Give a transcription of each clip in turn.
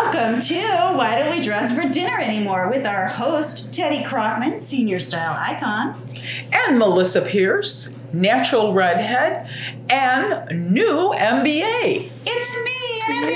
Welcome to Why Don't We Dress for Dinner Anymore with our host, Teddy Crockman, senior style icon. And Melissa Pierce, natural redhead, and new MBA. It's me,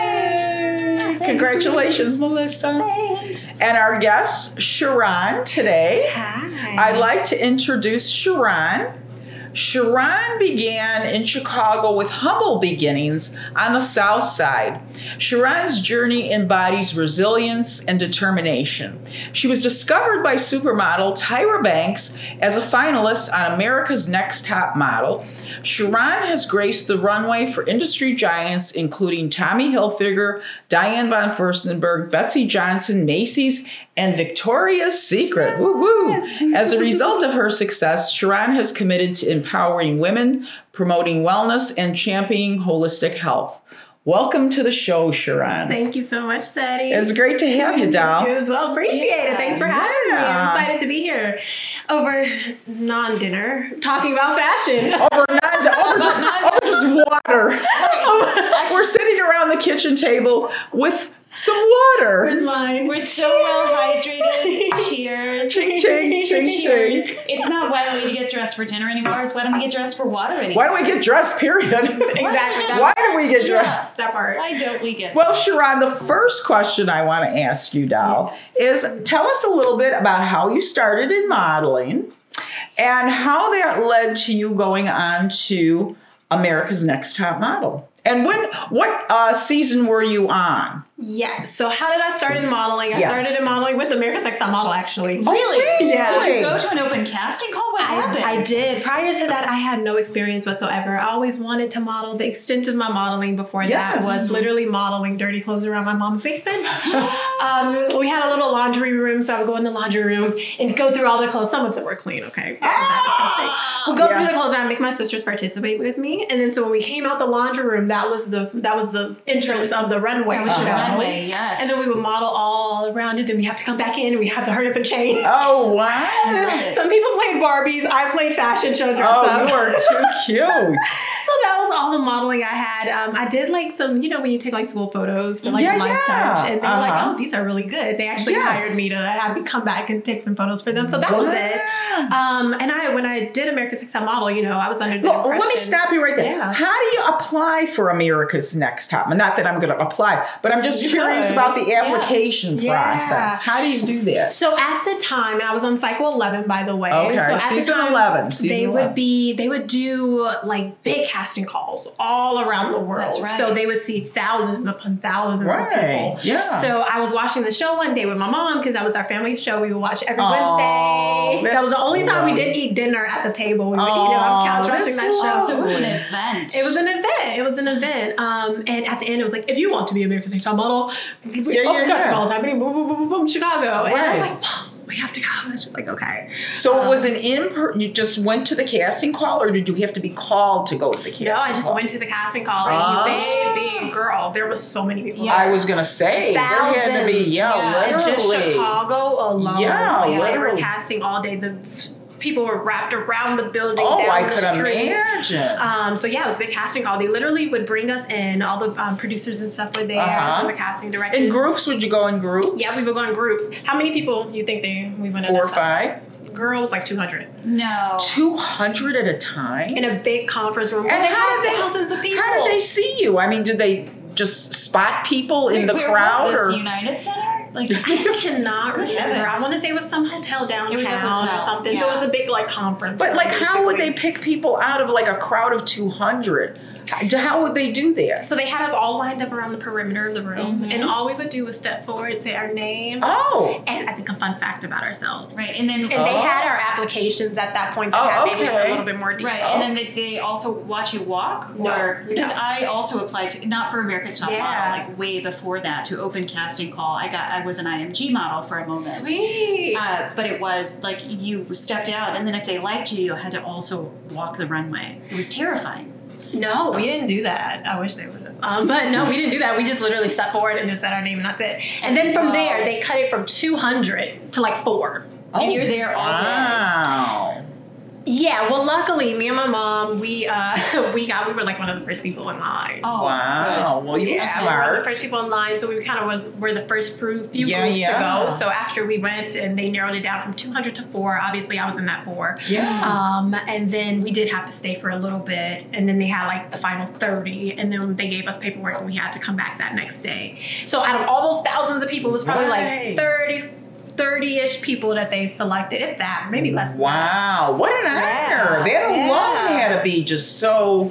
MBA! Congratulations, Melissa. Thanks. And our guest, Sharon, today. Hi. I'd like to introduce Sharon. Sharon began in Chicago with humble beginnings on the South Side. Sharon's journey embodies resilience and determination. She was discovered by supermodel Tyra Banks as a finalist on America's Next Top Model. Sharon has graced the runway for industry giants including Tommy Hilfiger, Diane von Furstenberg, Betsy Johnson, Macy's, and Victoria's Secret. Woo woo! As a result of her success, Sharon has committed to empowering women, promoting wellness, and championing holistic health. Welcome to the show, Sharon. Thank you so much, Sadie. It's great to have you, doll. You as well. Appreciate it. Thanks for having me. I'm excited to be here over non-dinner talking about fashion. Over just water. We're sitting around the kitchen table with some water. Where's mine? We're so well hydrated. Cheers. Ching, ching, ching, Cheers. ching. It's not why don't we get dressed for dinner anymore. It's why don't we get dressed for water anymore. Why don't we get dressed, period? Exactly. Why do we get dressed? That part. Why don't we get Well, Sharon, the first question I want to ask you, doll, is tell us a little bit about how you started in modeling and how that led to you going on to America's Next Top Model. And what season were you on? Yes. So how did I start in modeling? I started in modeling with America's Next Top Model, actually. Really? Yeah. Did you go to an open casting call? What happened? I did. Prior to that, I had no experience whatsoever. I always wanted to model. The extent of my modeling before that was literally modeling dirty clothes around my mom's basement. We had a little laundry room, so I would go in the laundry room and go through all the clothes. Some of them were clean, okay? We'll go through the clothes and I'd make my sisters participate with me. And then so when we came out the laundry room, that was the entrance of the runway. Runway, yes. And then we would model all around it. Then we have to come back in and we have to hurry up and change. Oh, wow. Some people played Barbies. I played fashion show dress up. Oh, you are too cute. So that was all the modeling I had. I did like some, when you take like school photos for like Lifetime, and they were like, oh, these are really good. They actually hired me to have me come back and take some photos for them. So that was it. And when I did America's Next Top Model, I was under the impression. Let me stop you right there. Yeah. How do you apply for America's Next Top? Not that I'm going to apply, but I'm just curious about the application process. How do you do that? So at the time, and I was on cycle 11, by the way. Okay, so at season the time, 11. They would do like big casting calls all around the world. That's right. So they would see thousands upon thousands of people. Yeah. So I was watching the show one day with my mom because that was our family show. We would watch every Wednesday. That was the only time we did eat dinner at the table. We would eat it on the couch watching that show. So it was an event. It was an event. And at the end, it was like, if you want to be America's Next Top Model, festivals happening, boom, boom, boom, boom, boom, Chicago. And I was like, Mom, we have to go. And I was just like, okay. So it was you just went to the casting call, or did you have to be called to go to the casting call? No, I just went to the casting call. And baby, girl, there was so many people. Yeah. I was going to say, thousands. there had to be, literally. And just Chicago alone. Yeah, they were casting all day. The people were wrapped around the building. Oh, down I the could street. imagine. So yeah, it was a big casting call. They literally would bring us in. All the producers and stuff were there. Some of the casting directors. In groups? Would you go in groups? Yeah, we would go in groups. How many people you think we went in? 4 or 5? Girls, like 200. No. 200 at a time? In a big conference room. And how did thousands of people. How did they see you? I mean, did they just spot people in the crowd? Was this, United Center? Like, I cannot remember. I want to say it was some hotel downtown or something. Yeah. So it was a big conference. But how would they pick people out of a crowd of 200? How would they do that? So they had us all lined up around the perimeter of the room, and all we would do was step forward, say our name. Oh. And I think a fun fact about ourselves. Right, and then they had our applications at that point that had maybe a little bit more detail. Right, and then they also watch you walk, because I also applied to, not for America's Top Model, way before that, to open casting call. I was an IMG model for a moment. Sweet. But it was you stepped out, and then if they liked you, you had to also walk the runway. It was terrifying. No, we didn't do that. I wish they would have. But no, we didn't do that. We just literally stepped forward and just said our name, and that's it. And then from there, they cut it from 200 to 4. And you're there all day. Wow. Yeah, well, luckily, me and my mom, we were like one of the first people in line. Oh, wow. Good. Well, you were We smart. were the first people in line, so we kind of were the first few groups to go. So after we went and they narrowed it down from 200 to 4, obviously I was in that 4. Yeah. And then we did have to stay for a little bit, and then they had like the final 30, and then they gave us paperwork and we had to come back that next day. So out of all those thousands of people, it was probably like 30-ish people that they selected, if that, maybe less. Wow, what an honor. That alone had to be just so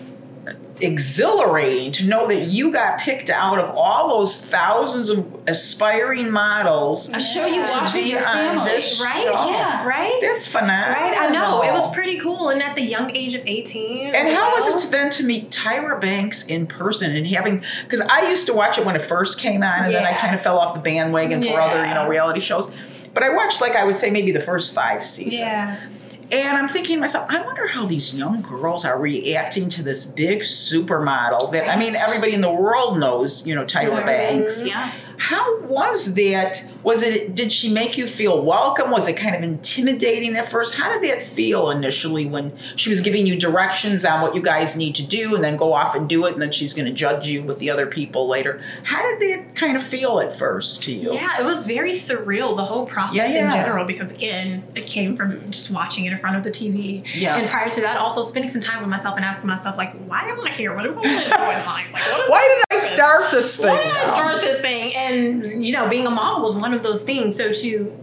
exhilarating to know that you got picked out of all those thousands of aspiring models. A show you watch with your family, right? Show. Yeah, right. That's phenomenal. Right, I know. It was pretty cool, and at the young age of 18. And how was it then to meet Tyra Banks in person and having, because I used to watch it when it first came on, and then I kind of fell off the bandwagon for other, reality shows. But I watched, like I would say, maybe the first 5 seasons. Yeah. And I'm thinking to myself, I wonder how these young girls are reacting to this big supermodel that, I mean, everybody in the world knows, Tyra Banks. Yeah. How was that? Did she make you feel welcome? Was it kind of intimidating at first? How did that feel initially when she was giving you directions on what you guys need to do and then go off and do it, and then she's going to judge you with the other people later? How did that kind of feel at first to you? Yeah, it was very surreal, the whole process in general, because again, it came from just watching it in front of the TV. Yeah. And prior to that, also spending some time with myself and asking myself, like, why am I here? What am I going to do in life? Like, why did I start this thing? Why did I start this thing? And, being a mom was one of those things. So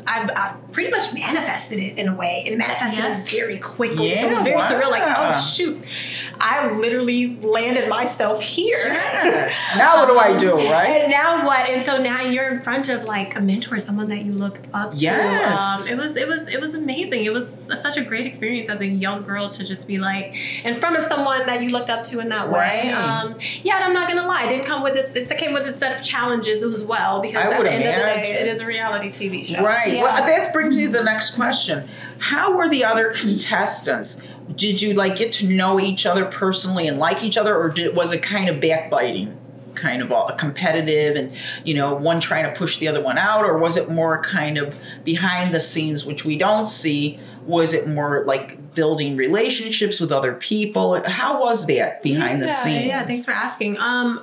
I pretty much manifested it in a way, and manifested it very quickly. Yeah, so it was very surreal. Like, oh, shoot. I literally landed myself here. Yes. Now what do I do, right? And now what? And so now you're in front of like a mentor, someone that you look up to. Yes. It was amazing. It was such a great experience as a young girl to just be like in front of someone that you looked up to in that way. And I'm not gonna lie, it didn't come with it came with a set of challenges as well, because at the end of the day, it is a reality TV show. Right. Yeah. Well, that brings me to the next question. How were the other contestants? Did you get to know each other personally and like each other, or was it kind of backbiting, kind of all competitive and, one trying to push the other one out, or was it more kind of behind the scenes, which we don't see? Was it more like building relationships with other people? How was that behind the scenes? Yeah, thanks for asking.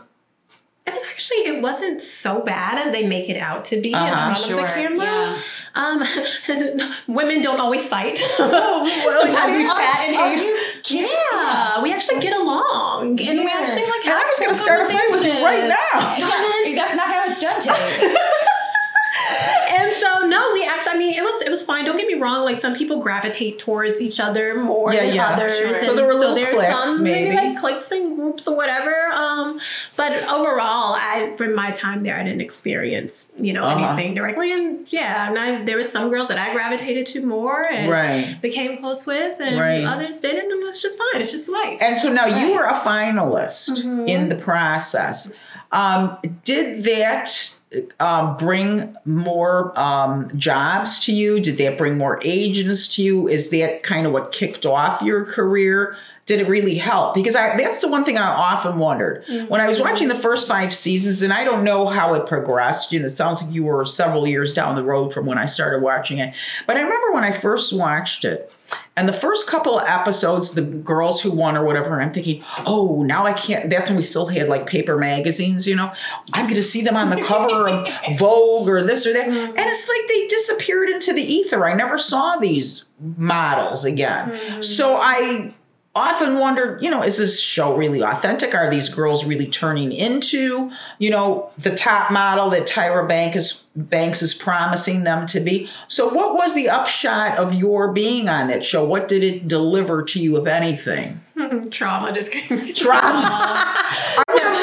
It wasn't so bad as they make it out to be in front of the camera. Yeah. Women don't always fight. Sometimes we chat and we actually get along, and we actually have. And I was going to start a fight with you right now. That's not how it's done today. And so no, we actually, it was fine. Don't get me wrong. Like some people gravitate towards each other more than others. Sure. So there were little cliques, some, maybe like cliques and groups or whatever. But overall, from my time there, I didn't experience anything directly. And there was some girls that I gravitated to more and became close with, and others didn't. And it's just fine. It's just life. And so now you were a finalist in the process. Did that bring more jobs to you? Did that bring more agents to you? Is that kind of what kicked off your career? Did it really help? Because that's the one thing I often wondered. When I was watching the first 5 seasons, and I don't know how it progressed. It sounds like you were several years down the road from when I started watching it. But I remember when I first watched it, and the first couple of episodes, the girls who won or whatever, and I'm thinking, oh, now I can't. That's when we still had like paper magazines, I'm going to see them on the cover of Vogue or this or that. And it's like they disappeared into the ether. I never saw these models again. So I often wondered, is this show really authentic? Are these girls really turning into, the top model that Tyra Banks is promising them to be? So what was the upshot of your being on that show? What did it deliver to you, if anything? Trauma. Just kidding. Trauma. I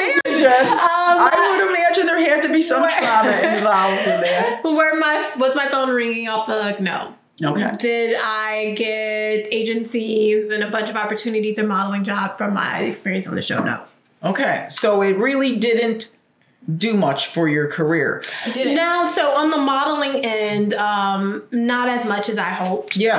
would imagine there had to be some trauma involved in that. Was my phone ringing off the hook? No. Okay. Did I get agencies and a bunch of opportunities and modeling job from my experience on the show? No. Okay. So it really didn't do much for your career. No, so on the modeling end, not as much as I hoped. Yeah.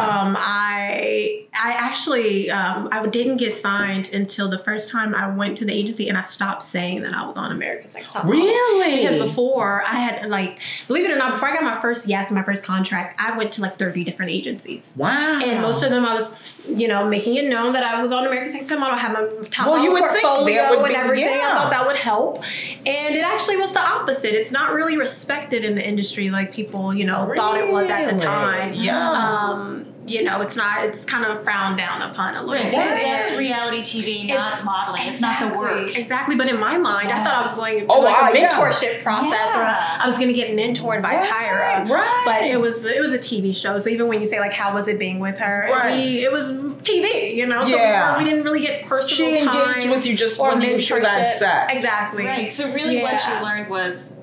I actually I didn't get signed until the first time I went to the agency and I stopped saying that I was on America's Next Top Model. Really? Because before I had believe it or not, before I got my first yes and my first contract, I went to 30 different agencies. Wow. And most of them I was, making it known that I was on America's Next Top Model, had my top you would portfolio think that would and everything. Yeah. I thought that would help. And it actually was the opposite. It's not really respected in the industry like people, thought it was at the time. Yeah. It's not, it's kind of frowned down upon a little bit. That's reality TV, not modeling. It's not the work. Exactly. But in my mind, I thought I was going to do a mentorship process, or I was going to get mentored by Tyra. Right. But it was a TV show. So even when you say how was it being with her, it was TV, So we didn't really get personal time. She engaged with you just when she was on set. Exactly. Right. So really what you learned was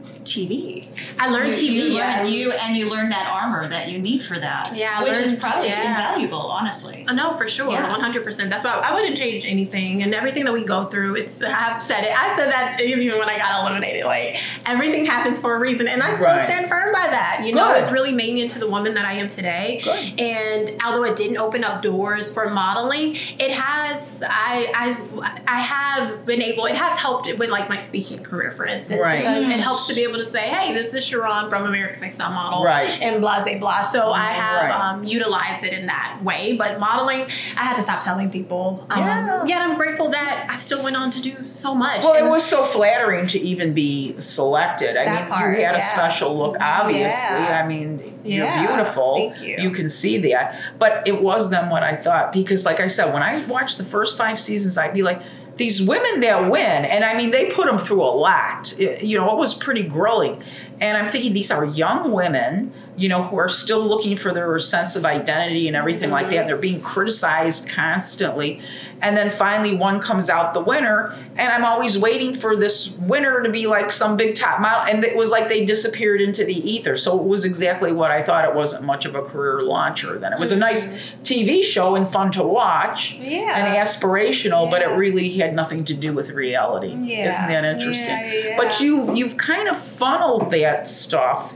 TV. I learned TV. You learned that armor that you need for that. Yeah, which is probably invaluable, honestly. No, for sure, 100%. That's why I wouldn't change anything, and everything that we go through. I've said it. I said that even when I got eliminated. Everything happens for a reason, and I still stand firm by that. It's really made me into the woman that I am today. Good. And although it didn't open up doors for modeling, it has. I have been able. It has helped with my speaking career, for instance, because it helps to be able to say, hey, this is Sharon from America's Next Top Model, and blah, blah, blah. So I have utilized it in that way. But modeling, I had to stop telling people. Yet I'm grateful that I still went on to do so much. Well, it was so flattering to even be selected. You had a special look, obviously. I mean, you're beautiful. Thank you. You can see that. But it wasn't what I thought. Because, like I said, when I watched the first 5 seasons, I'd be like, these women that win, and I mean, they put them through a lot. It was pretty grueling. And I'm thinking these are young women, who are still looking for their sense of identity and everything like that. They're being criticized constantly. And then finally one comes out the winner. And I'm always waiting for this winner to be some big top model. And it was like they disappeared into the ether. So it was exactly what I thought. It wasn't much of a career launcher. Then it was a nice TV show and fun to watch and aspirational, but it really had nothing to do with reality. Isn't that interesting? But you've kind of funneled that stuff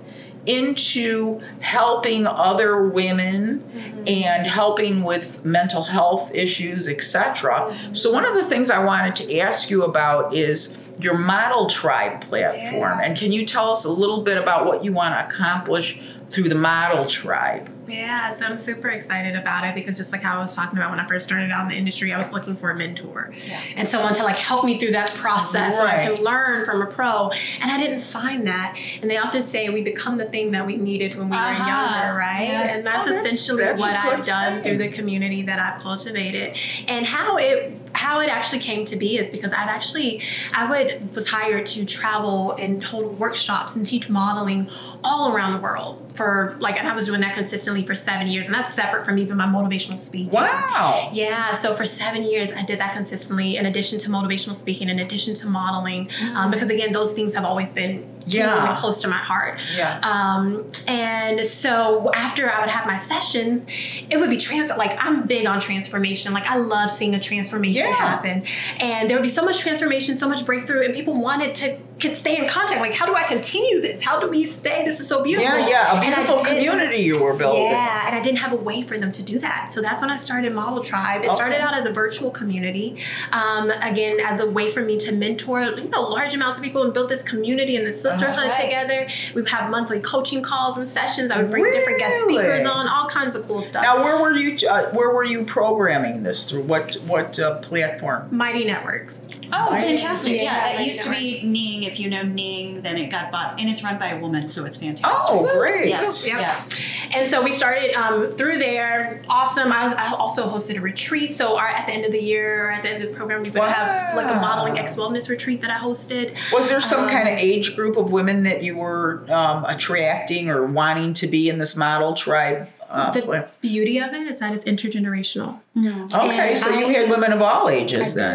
into helping other women and helping with mental health issues, etc. So one of the things I wanted to ask you about is your Model Tribe platform. And can you tell us a little bit about what you want to accomplish through the Model Tribe? Yeah, so I'm super excited about it because just like how I was talking about when I first started out in the industry, I was looking for a mentor and someone to help me through that process so I can learn from a pro. And I didn't find that. And they often say we become the thing that we needed when we were younger, right? Yes. And that's essentially what I've done through the community that I've cultivated. And how it actually came to be is because I was hired to travel and hold workshops and teach modeling all around the world for and I was doing that consistently for 7 years, and that's separate from even my motivational speaking. Wow. Yeah, so for 7 years I did that consistently in addition to motivational speaking, in addition to modeling, because again, those things have always been really close to my heart. And so after I would have my sessions, it would be I'm big on transformation. I love seeing a transformation happen, and there would be so much transformation, so much breakthrough, and people wanted to stay in contact. How do I continue this? How do we stay? This is so beautiful. A beautiful community you were building. Yeah, and I didn't have a way for them to do that. So that's when I started Model Tribe. It started out as a virtual community, again, as a way for me to mentor, large amounts of people and build this community and this sisterhood together. We would have monthly coaching calls and sessions. I would bring different guest speakers on, all kinds of cool stuff. Now, where were you programming this through? What platform? Mighty Networks. Oh, fantastic. That used to be Ning. If you know Ning, then it got bought, and it's run by a woman, so it's fantastic. Oh, great. Yes. And so we started through there. Awesome. I also hosted a retreat. So at the end of the year, at the end of the program, we would have a modeling X wellness retreat that I hosted. Was there some kind of age group of women that you were attracting or wanting to be in this Model Tribe? The beauty of it is that it's intergenerational. Okay, so you had women of all ages then.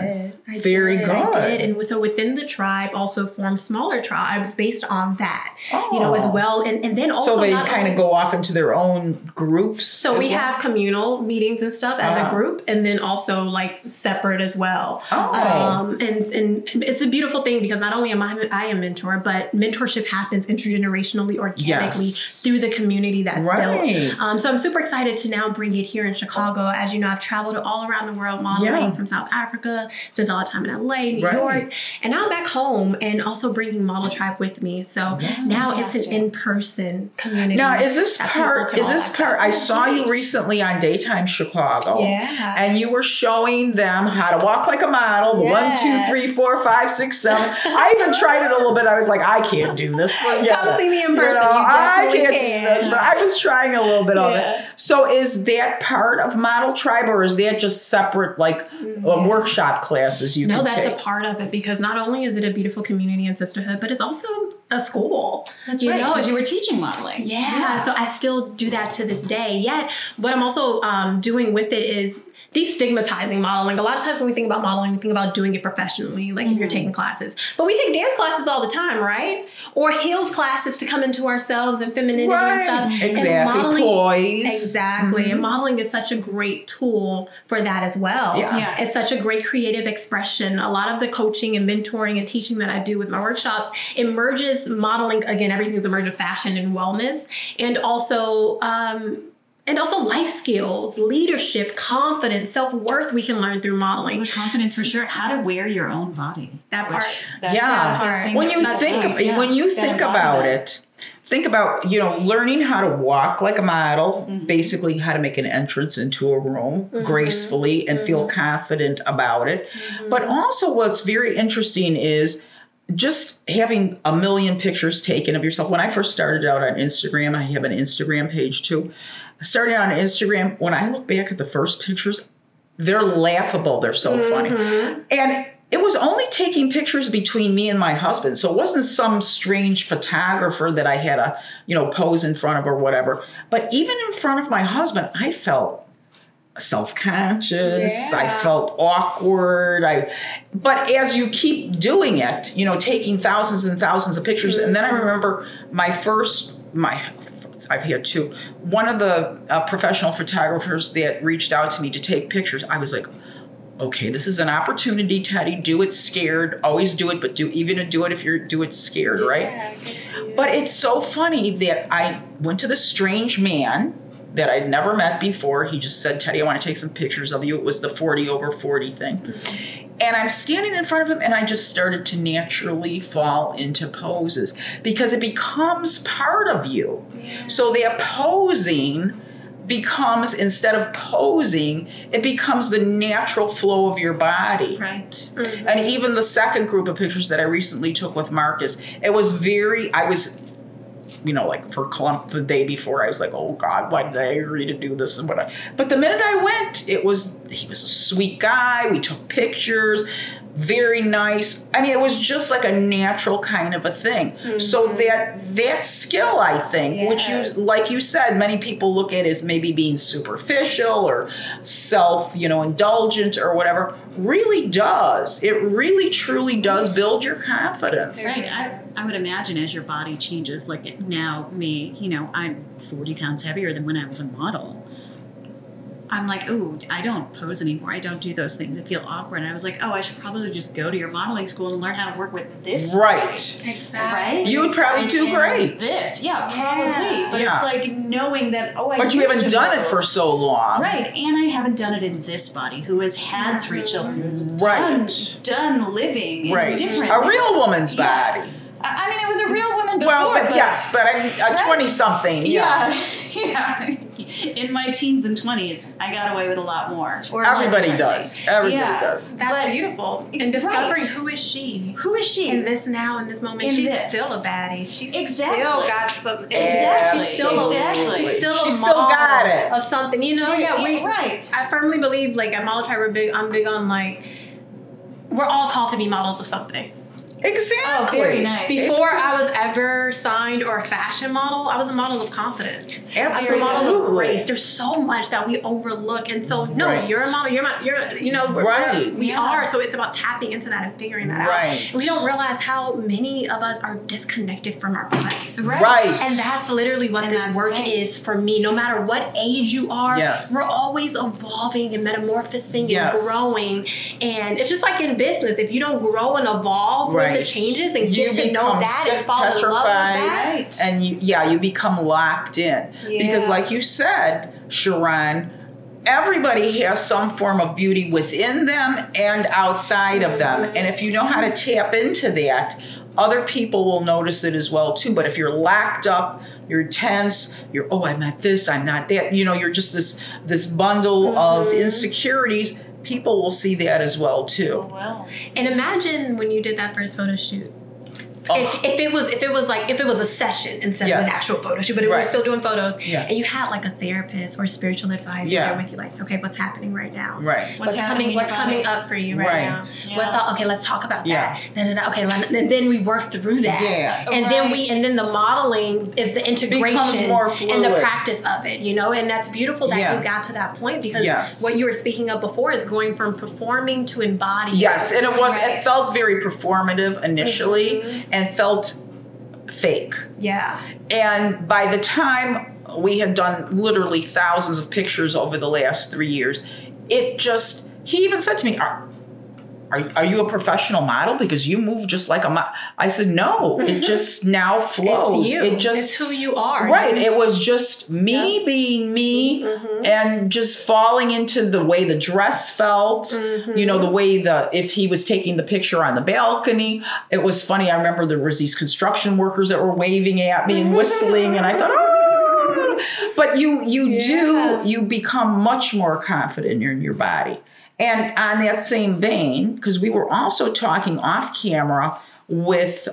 Very good. I did. And so within the tribe also formed smaller tribes based on that, as well. And then also. So they kind of go off into their own groups. So we have communal meetings and stuff as a group, and then also like separate as well. And it's a beautiful thing because not only am I a mentor, but mentorship happens intergenerationally, organically through the community that's built. So I'm super excited to now bring it here in Chicago. As you know, I've traveled all around the world modeling from South Africa, spent a lot of time in LA, New York, and now I'm back home and also bringing Model Tribe with me. So now it's an in-person community. Now, is this part, I saw you recently on Daytime Chicago, and you were showing them how to walk like a model, the 1, 2, 3, 4, 5, 6, 7. I even tried it a little bit. I was like, I can't do this. Come see me in person. I can't do this, but I was trying a little bit of it. So is that part of Model Tribe, or is that just separate, like workshop classes you can take? No, that's a part of it, because not only is it a beautiful community and sisterhood, but it's also a school. That's right, because you were teaching modeling. Yeah, so I still do that to this day. Yet, what I'm also doing with it is destigmatizing modeling. A lot of times when we think about modeling, we think about doing it professionally, like if you're taking classes. But we take dance classes all the time, right? Or heels classes to come into ourselves and femininity and stuff. Exactly. And modeling, poise. Exactly. And modeling is such a great tool for that as well. It's such a great creative expression. A lot of the coaching and mentoring and teaching that I do with my workshops emerges modeling. Again, everything's emerged with fashion and wellness, and also life skills, leadership, confidence, self-worth we can learn through modeling. Confidence for sure. How to wear your own body. That part. When you think about it, think about, learning how to walk like a model, basically how to make an entrance into a room gracefully and feel confident about it. But also what's very interesting is just having a million pictures taken of yourself. When I first started out on Instagram, I have an Instagram page too. I started on Instagram. When I look back at the first pictures, they're laughable. They're so funny. And it was only taking pictures between me and my husband. So it wasn't some strange photographer that I had to, pose in front of or whatever. But even in front of my husband, I felt self-conscious. I felt awkward. But as you keep doing it, taking thousands and thousands of pictures, and then I remember I've had two. One of the professional photographers that reached out to me to take pictures, I was like, okay, this is an opportunity, Teddy. Do it scared. Always do it, but do it if you do it scared, right? But it's so funny that I went to this strange man that I'd never met before. He just said, Teddy, I want to take some pictures of you. It was the 40 over 40 thing. And I'm standing in front of him, and I just started to naturally fall into poses because it becomes part of you. So that posing becomes, instead of posing, it becomes the natural flow of your body. Right. And even the second group of pictures that I recently took with Marcus, like for Clump the day before, I was like, oh God, why did I agree to do this? But the minute I went, he was a sweet guy. We took pictures, very nice. I mean, it was just like a natural kind of a thing. So that skill, I think, which like you said, many people look at as maybe being superficial or self, indulgent or whatever, really does. It really truly does build your confidence. Right. I would imagine as your body changes, like now me, I'm 40 pounds heavier than when I was a model. I'm like, ooh, I don't pose anymore. I don't do those things. I feel awkward. And I was like, oh, I should probably just go to your modeling school and learn how to work with this. Right. Exactly. Right? You would probably do great. This. Yeah, probably. But it's like knowing that, But you haven't done it for so long. Right. And I haven't done it in this body who has had 3 children. Who's done living. Right. It's different. A real woman's body. I mean, it was a real woman before. Well, but I'm a 20-something. Yeah. In my teens and 20s, I got away with a lot more. Everybody does. Everybody does. That's beautiful. And discovering who is she? Who is she? In this now, in this moment. She's still a baddie. She's still got something. Exactly. She's still got it. Of something. I firmly believe, like, at Model Tribe, I'm big on, like, we're all called to be models of something. Exactly. Oh, very nice. Before I was ever signed or a fashion model, I was a model of confidence. I was a model of grace. There's so much that we overlook, and so no, you're a model. We are. So it's about tapping into that and figuring that out. And we don't realize how many of us are disconnected from our bodies. And that's literally what this work is for me. No matter what age you are, we're always evolving and metamorphosing and growing. And it's just like in business, if you don't grow and evolve with the changes and get to know that and fall in love with that, and you become locked in. Because like you said, Sharon, everybody has some form of beauty within them and outside of them. And if you know how to tap into that, other people will notice it as well too. But if you're locked up, you're tense, I'm not this, I'm not that, you're just this bundle of insecurities, people will see that as well too. And imagine when you did that first photo shoot. If it was a session instead of an actual photo shoot, but we were still doing photos, and you had like a therapist or a spiritual advisor there with you, like, okay, what's happening right now? What's coming up for you right now? Okay, let's talk about that. Okay, and then we work through that. And then the modeling is the integration more fluid. and the practice of it, and that's beautiful that you got to that point, because what you were speaking of before is going from performing to embodying. And it felt very performative initially. And felt fake. And by the time we had done literally thousands of pictures over the last 3 years, he even said to me, are you a professional model? Because you move just like a model. I said, no, it just now flows. It's who you are. It was just me being me and just falling into the way the dress felt, the way if he was taking the picture on the balcony. It was funny. I remember there was these construction workers that were waving at me and whistling, and I thought, but you become much more confident in your body. And on that same vein, because we were also talking off camera with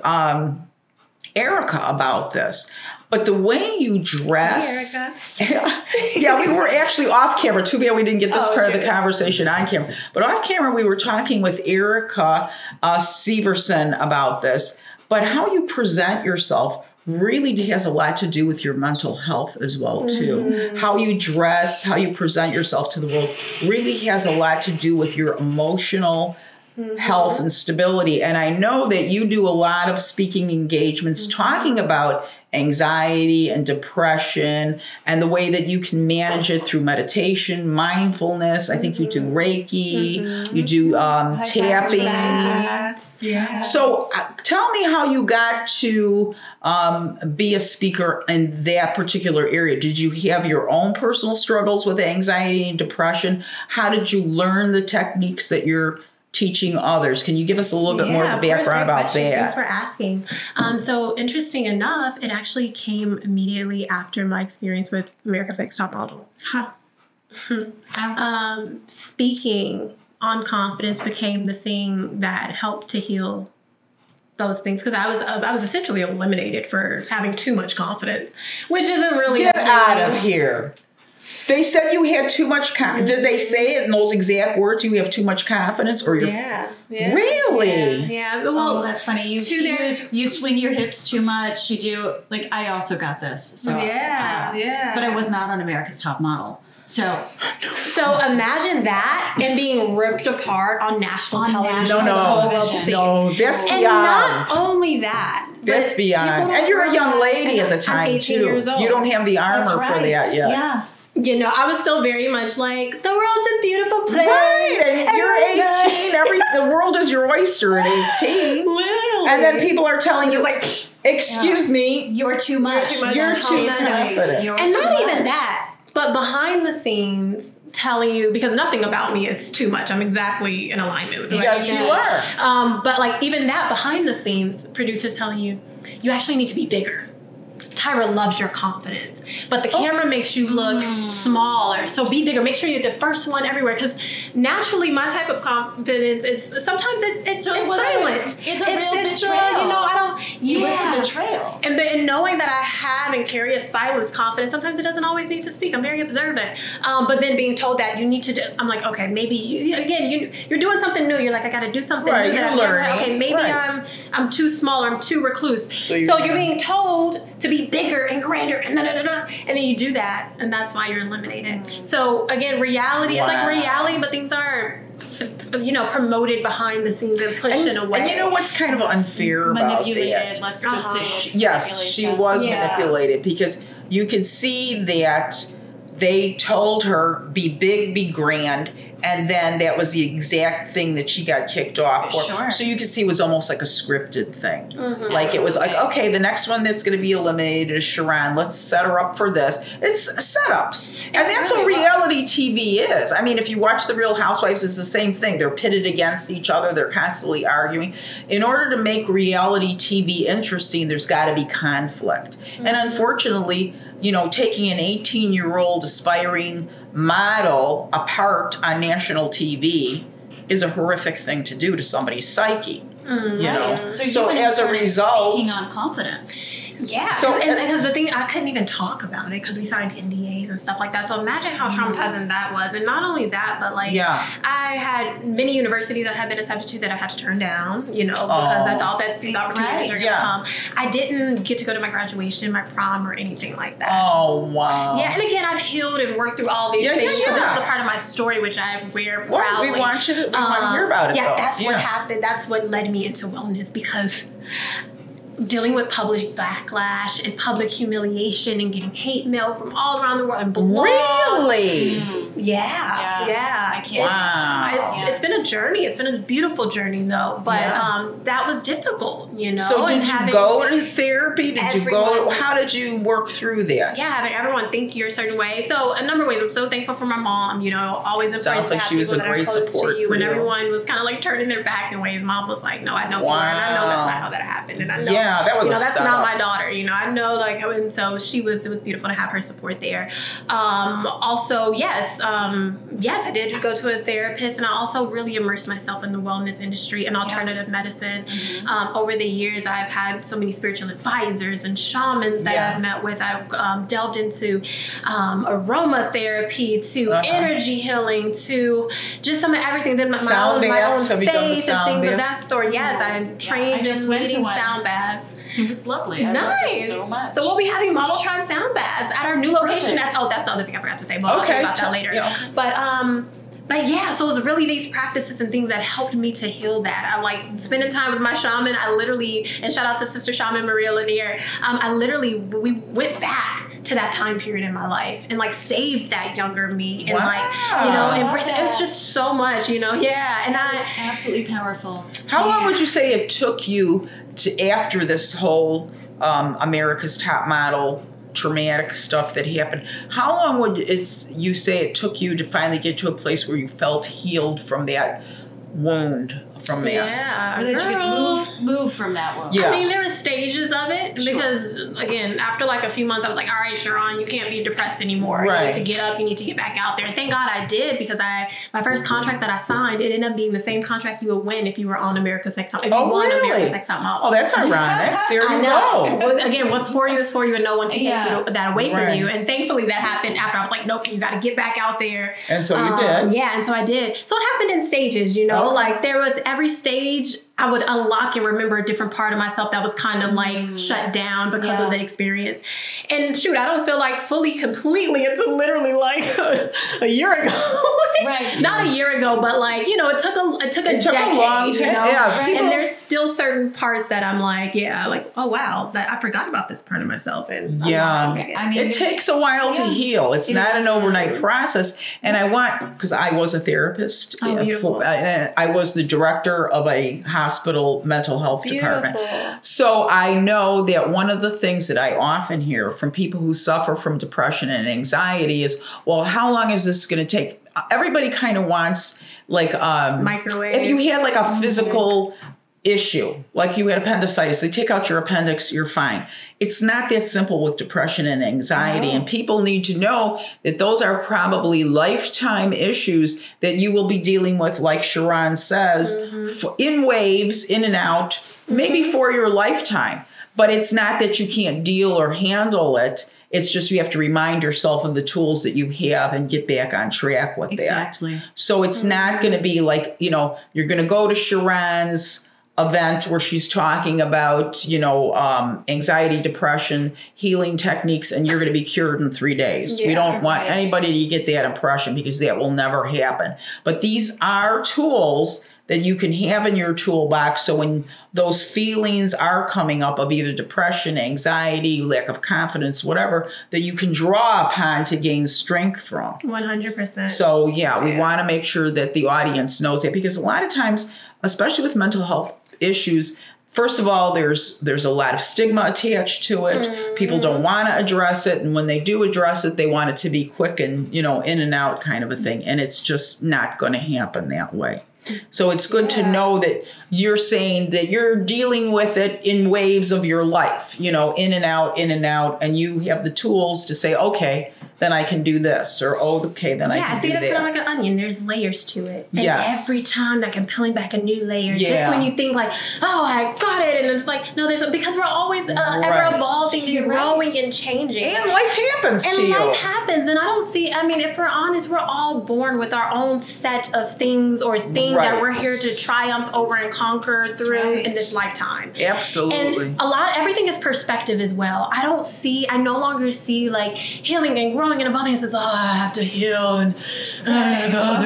Erica about this, but the way you dress. Hey, Erica. We were actually off camera. Too bad we didn't get this part of the conversation on camera. But off camera, we were talking with Erica Severson about this. But how you present yourself really has a lot to do with your mental health as well, too. How you dress, how you present yourself to the world really has a lot to do with your emotional health and stability. And I know that you do a lot of speaking engagements talking about anxiety and depression and the way that you can manage it through meditation, mindfulness. I think you do Reiki, you do tapping. So tell me how you got to be a speaker in that particular area. Did you have your own personal struggles with anxiety and depression? How did you learn the techniques that you're teaching others? Can you give us a little bit more of the background about that? Thanks for asking. So interesting enough, it actually came immediately after my experience with America's Next Top Model. Speaking on confidence became the thing that helped to heal those things, because I was essentially eliminated for having too much confidence, which isn't really get out of here. They said you had too much confidence. Did they say it in those exact words? You have too much confidence, or you're really? Yeah. Well, that's funny. You swing your hips too much. You do, like, I also got this. So but I was not on America's Top Model. So imagine that and being ripped apart on national television. No, that's beyond. And not only that. That's beyond. And you're a young lady at the time, 18 years old. You don't have the armor for that yet. Yeah. I was still very much like, the world's a beautiful place. Right, and you're 18. The world is your oyster at 18. Literally. And then people are telling you, like, excuse me. You're too much. You're too confident. And not even that, but behind the scenes telling you, because nothing about me is too much. I'm exactly in alignment with Yes, you are. But like even that behind the scenes, producers telling you, you actually need to be bigger. Tyra loves your confidence, but the camera makes you look smaller. So be bigger. Make sure you're the first one everywhere. Because naturally, my type of confidence is sometimes it's silent. It's a real betrayal. It was a betrayal. And knowing that I have and carry a silence confidence, sometimes it doesn't always need to speak. I'm very observant. But then being told that you need to do, I'm like, okay, maybe, you're doing something new. You're like, I got to do something new. You're learning. Okay, maybe I'm too small or I'm too recluse. So you're being told to be bigger and grander and and then you do that, and that's why you're eliminated. So again, reality is like reality, but things are promoted behind the scenes and pushed in a way. And you know what's kind of unfair about that? Let's just say yes, she was manipulated, because you could see that they told her, be big, be grand, and then that was the exact thing that she got kicked off for. Sure. So you could see it was almost like a scripted thing. Like it was like, okay, the next one that's going to be eliminated is Sharron. Let's set her up for this. It's setups. And that's what reality TV is. I mean, if you watch The Real Housewives, it's the same thing. They're pitted against each other. They're constantly arguing. In order to make reality TV interesting, there's got to be conflict. And unfortunately, taking an 18-year-old aspiring model apart on national TV is a horrific thing to do to somebody's psyche. So as a result, speaking on confidence. Yeah. So and because the thing, I couldn't even talk about it because we signed NDAs and stuff like that. So imagine how traumatizing that was. And not only that, but I had many universities I had been accepted to that I had to turn down, because I thought that these opportunities were going to come. I didn't get to go to my graduation, my prom, or anything like that. Oh, wow. Yeah. And again, I've healed and worked through all these things. So this is a part of my story, which I wear proudly. We want to hear about it. Yeah, that's what happened. That's what led me into wellness, because dealing with public backlash and public humiliation and getting hate mail from all around the world and blogs. Really? Yeah. I can't. It's been a journey. It's been a beautiful journey, though. But that was difficult, So did you go to therapy? Did you go? How did you work through that? Yeah, having everyone think you're a certain way. So a number of ways. I'm so thankful for my mom. Always a friend to have people that are close to you. When everyone was kind of like turning their back in ways, mom was like, "No, I know more, and I know that's not how that happened, and I know." Yeah, that was that's not my daughter. I know, and so it was beautiful to have her support there. Also, yes, I did go to a therapist, and I also really immersed myself in the wellness industry and alternative medicine. Over the years, I've had so many spiritual advisors and shamans that I've met with. I've delved into aromatherapy, to energy healing, to just some of everything. Then my own faith and things of that sort. Yes, I'm trained in leading sound baths. It was lovely. I loved it so much. So we'll be having Model Tribe sound baths at our new location. That's the other thing I forgot to say. But I'll talk about that later. Yeah. But yeah, so it was really these practices and things that helped me to heal that. I like spending time with my shaman. I literally, and shout out to Sister Shaman Maria Lanier. We went back to that time period in my life and saved that younger me and it was just so much, and absolutely powerful. How long would you say it took you to, after this whole America's Top Model traumatic stuff that happened, how long would you say it took you to finally get to a place where you felt healed from that wound? From there. Yeah, or that you could move from that wound. Yeah. I mean, there were stages of it because, again, after a few months, I was like, all right, Sharron, you can't be depressed anymore. Right. You need to get up. You need to get back out there. And thank God I did, because my first contract that I signed, it ended up being the same contract you would win if you were on America's Next Top. If you won America's Next Top Model. Oh, that's ironic. There you go. Well, again, what's for you is for you, and no one can take that away from you. And thankfully, that happened after I was like, nope, you got to get back out there. And so you did. Yeah, and so I did. So it happened in stages, there was every stage I would unlock and remember a different part of myself that was kind of shut down because of the experience. And shoot, I don't feel fully, completely until literally a year ago. Right. Not a year ago, but it took a decade. A long time. Yeah. And there's still certain parts that I'm oh wow, that I forgot about this part of myself. And it takes a while to heal. It's not an overnight process. And because I was a therapist. I was the director of a hospital mental health department. So I know that one of the things that I often hear from people who suffer from depression and anxiety is, well, how long is this going to take? Everybody kind of wants microwave. If you had a physical issue, you had appendicitis, they take out your appendix, you're fine. It's not that simple with depression and anxiety. And people need to know that those are probably lifetime issues that you will be dealing with, like Sharron says, in waves, in and out, maybe for your lifetime. But it's not that you can't deal or handle it. It's just you have to remind yourself of the tools that you have and get back on track with that. Exactly. So it's not going to be like, you're going to go to Sharon's event where she's talking about, anxiety, depression, healing techniques, and you're going to be cured in 3 days. We don't want anybody to get that impression, because that will never happen. But these are tools that you can have in your toolbox. So when those feelings are coming up of either depression, anxiety, lack of confidence, whatever, that you can draw upon to gain strength from. 100%. So we want to make sure that the audience knows that, because a lot of times, especially with mental health issues, first of all, there's a lot of stigma attached to it. People don't want to address it. And when they do address it, they want it to be quick and, in and out kind of a thing. And it's just not going to happen that way. So it's good to know that you're saying that you're dealing with it in waves of your life, in and out, and you have the tools to say, okay, then I can do this, or okay, then I can do that. Yeah, see, that's kind of like an onion. There's layers to it. And every time that can peeling back a new layer. Yeah. That's when you think like, oh, I got it. And it's like, no, because we're always ever evolving and growing and changing. And life happens to you. And life happens. And I don't see, if we're honest, we're all born with our own set of things or things that we're here to triumph over and conquer through in this lifetime. Absolutely. And everything is perspective as well. I no longer see like healing and growing and evolving. It says, oh, I have to heal and I got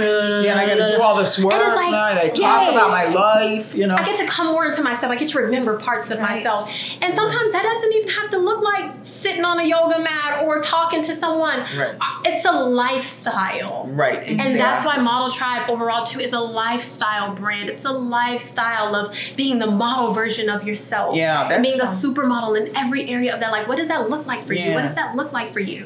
to do all this work. And I talk about my life, I get to come more into myself. I get to remember parts of myself. And sometimes that doesn't even have to look like sitting on a yoga mat or talking to someone. Right. It's a lifestyle. Right. Exactly. And that's why Model Tribe overall too is a lifestyle brand. It's a lifestyle of being the model version of yourself. Yeah. And being a supermodel in every area of that life. What does that look like for you? What does that look like for you?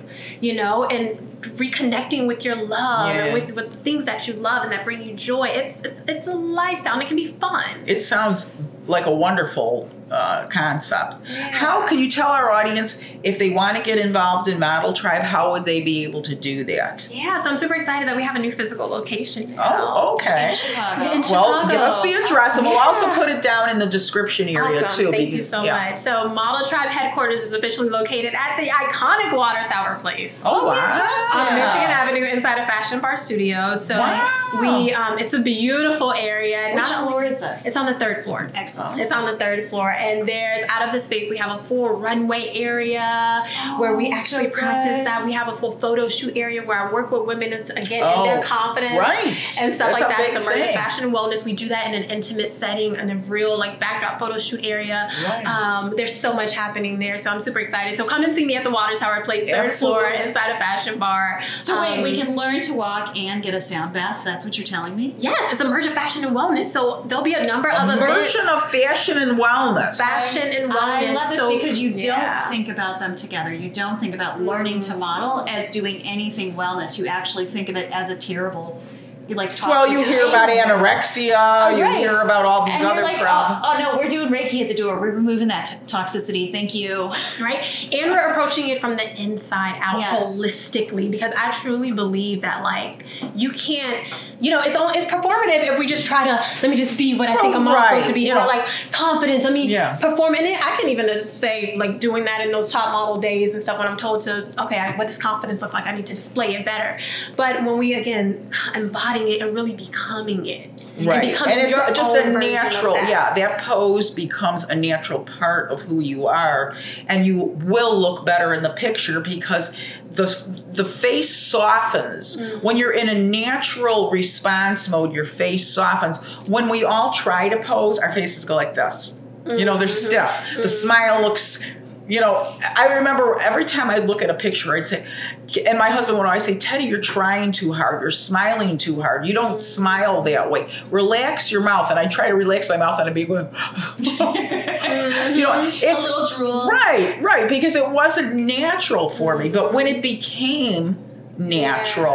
And reconnecting with your love and with the things that you love and that bring you joy. It's a lifestyle, and it can be fun. It sounds like a wonderful concept. Yeah. How can you tell our audience if they want to get involved in Model Tribe, how would they be able to do that? Yeah, so I'm super excited that we have a new physical location now. Oh, okay. In Chicago. Well, give us the address, and we'll also put it down in the description area too. Thank you so much. So Model Tribe headquarters is officially located at the iconic Water Tower Place. Oh, wow. On Michigan Avenue inside of Fashion Bar Studio. So it's a beautiful area. Which floor is this? It's on the 3rd floor. Excellent. It's on the 3rd floor. And there's, out of the space, we have a full runway area where we actually practice that. We have a full photo shoot area where I work with women, in their confidence. Right. And stuff like that. It's thing. fashion and wellness. We do that in an intimate setting, in a real backdrop photo shoot area. Right. There's so much happening there. So I'm super excited. So come and see me at the Water Tower Place, 3rd floor, inside of Fashion Bar. So wait, we can learn to walk and get a sound bath? That's what you're telling me? Yes, it's a merge of fashion and wellness. So there'll be a number of events. Version of fashion and wellness. Fashion and wellness. I love this because you don't think about them together. You don't think about learning to model as doing anything wellness. You actually think of it as a terrible, you hear about anorexia, you hear about all these other problems. Oh no, we're doing Reiki at the door. We're removing that toxicity. Thank you. Right? And we're approaching it from the inside out holistically, because I truly believe that you can't, it's performative if we just try to, let me just be what I think I'm supposed to be. Confidence. Perform. And I can even say doing that in those top model days and stuff when I'm told to, what does confidence look like? I need to display it better. But when we, again, embody it and really becoming it. Right. And it's just a natural, that pose becomes a natural part of who you are, and you will look better in the picture because the face softens. When you're in a natural response mode, your face softens. When we all try to pose, our faces go like this. They're stiff. The smile looks... I remember every time I'd look at a picture, I'd say, and my husband would always say, Teddy, you're trying too hard. You're smiling too hard. You don't smile that way. Relax your mouth. And I try to relax my mouth and I'd be going, it's a little drool. Right. Because it wasn't natural for me. But when it became natural,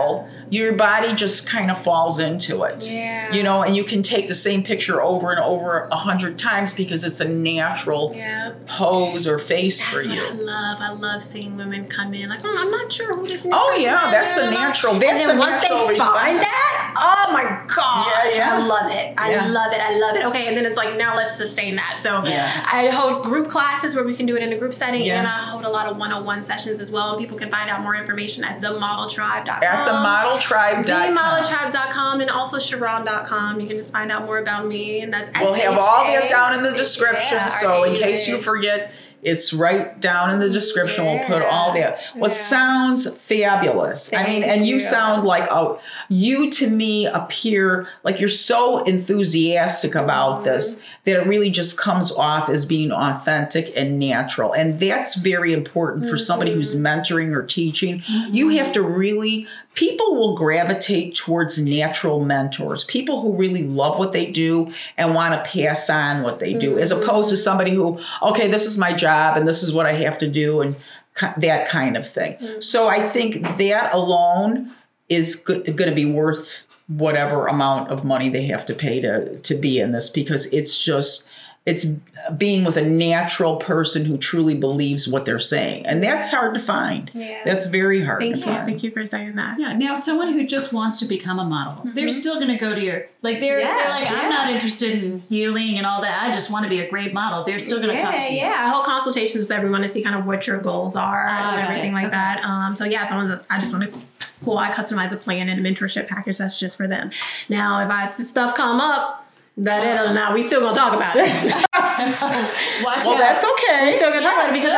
your body just kind of falls into it. Yeah. You know, and you can take the same picture over and over 100 times because it's a natural pose or face for you. That's what I love. I love seeing women come in like, I'm not sure who this new Oh person yeah, is. that's a natural. That's and then a once natural they response. find that, oh my gosh, Yeah. I love it. I love it. Okay, and then it's like, now let's sustain that. So I hold group classes where we can do it in a group setting, and I hold a lot of one-on-one sessions as well. And people can find out more information at themodeltribe.com. At themodeltribe.com. themodeltribe.com, and also Sharon.com. You can just find out more about me, and that's we'll have all that down in the description. Yeah, so in case you forget, it's right down in the description. We'll put all that. What sounds fabulous. Thank and you you. sound like you to me appear like you're so enthusiastic about this that it really just comes off as being authentic and natural. And that's very important for somebody who's mentoring or teaching. You have to really, people will gravitate towards natural mentors, people who really love what they do and want to pass on what they do, as opposed to somebody who, okay, this is my job and this is what I have to do and that kind of thing. So I think that alone is going to be worth whatever amount of money they have to pay to be in this, because it's being with a natural person who truly believes what they're saying. And that's hard to find. Yeah. That's very hard to find. Thank you for saying that. Yeah. Now, someone who just wants to become a model, they're still going to go to your, like, they're like, I'm not interested in healing and all that. I just want to be a great model. They're still going to come to you. Yeah. I hold consultations with everyone to see kind of what your goals are and everything like that. So I just want to, I customize a plan and a mentorship package that's just for them. Now, if stuff come up, now we still gonna talk about it. That's okay. We still gonna talk about it because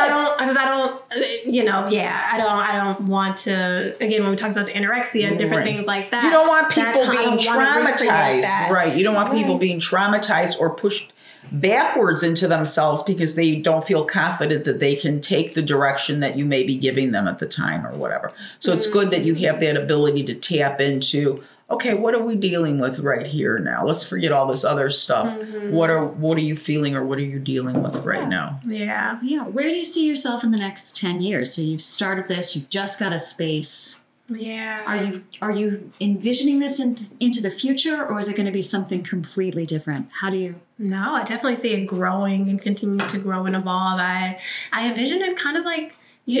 I don't want to. Again, when we talk about the anorexia and different things like that, you don't want people being traumatized, right? You don't want people being traumatized or pushed backwards into themselves because they don't feel confident that they can take the direction that you may be giving them at the time or whatever. So it's good that you have that ability to tap into, okay, what are we dealing with right here now? Let's forget all this other stuff. What are you feeling or what are you dealing with right now? Yeah. Where do you see yourself in the next 10 years? So you've started this, you've just got a space. Yeah. Are you envisioning this into the future, or is it going to be something completely different? How do you? No, I definitely see it growing and continue to grow and evolve. I envision it kind of like,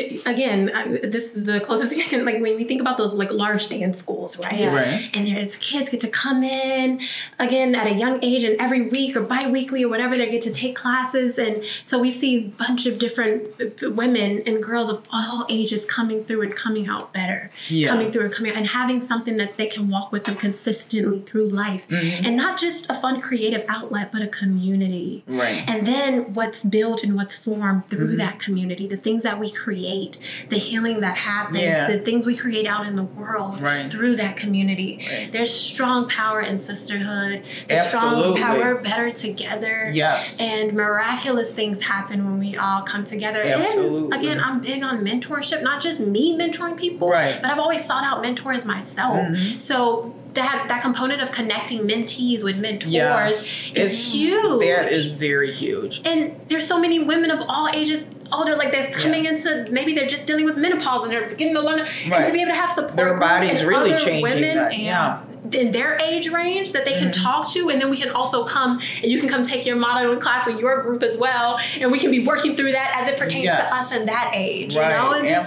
this is the closest thing I can, like, when we think about those like large dance schools, right? Yes. And there's kids get to come in again at a young age, and every week or bi-weekly or whatever, they get to take classes. And so we see a bunch of different women and girls of all ages coming through and coming out better, coming through and coming out and having something that they can walk with them consistently through life. And not just a fun creative outlet, but a community. Right. And then what's built and what's formed through that community, the things that we create, the healing that happens, the things we create out in the world through that community. Right. There's strong power in sisterhood. There's strong power better together. Yes. And miraculous things happen when we all come together. Absolutely. And again, I'm big on mentorship, not just me mentoring people, but I've always sought out mentors myself. So that component of connecting mentees with mentors is huge. That is very huge. And there's so many women of all ages, older, like that's coming into, maybe they're just dealing with menopause and they're getting to learn, and to be able to have support. Their body's really changing. Women that. in their age range that they can talk to, and then we can also come, and you can come take your modeling class with your group as well, and we can be working through that as it pertains to us in that age, you know? And just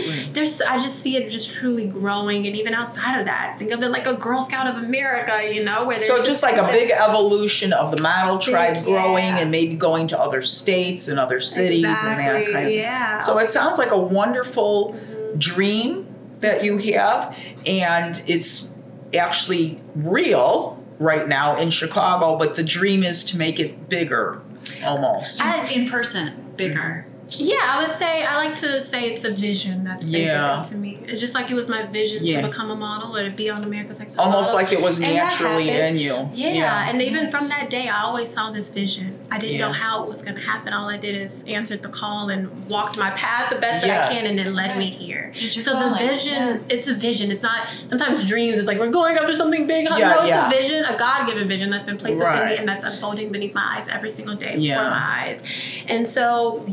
I just see it just truly growing, and even outside of that, think of it like a Girl Scout of America, you know, where so just like a big evolution of the model tribe growing and maybe going to other states and other cities and that kind of So it sounds like a wonderful dream that you have, and it's actually real right now in Chicago, but the dream is to make it bigger, almost. In person, bigger. Yeah, I would say, I like to say it's a vision that's been given to me. It's just like it was my vision to become a model or to be on America's Next Top Model. Almost like it was naturally in you. Yeah, and even from that day, I always saw this vision. I didn't know how it was going to happen. All I did is answered the call and walked my path the best that I can, and then led me here. So the vision, it's a vision. It's not, sometimes dreams, it's like we're going after something big. No, it's a vision, a God-given vision that's been placed within me, and that's unfolding beneath my eyes every single day before my eyes. And so, that's